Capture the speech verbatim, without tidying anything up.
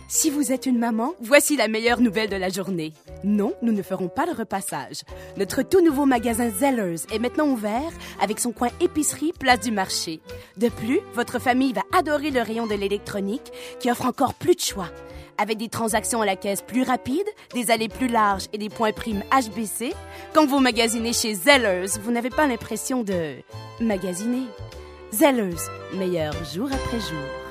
Si vous êtes une maman, voici la meilleure nouvelle de la journée. Non, nous ne ferons pas de repassage. Notre tout nouveau magasin Zellers est maintenant ouvert avec son coin épicerie place du marché. De plus, votre famille va adorer le rayon de l'électronique qui offre encore plus de choix. Avec des transactions à la caisse plus rapides, des allées plus larges et des points primes H B C, quand vous magasinez chez Zellers, vous n'avez pas l'impression de magasiner. Zellers, meilleur jour après jour.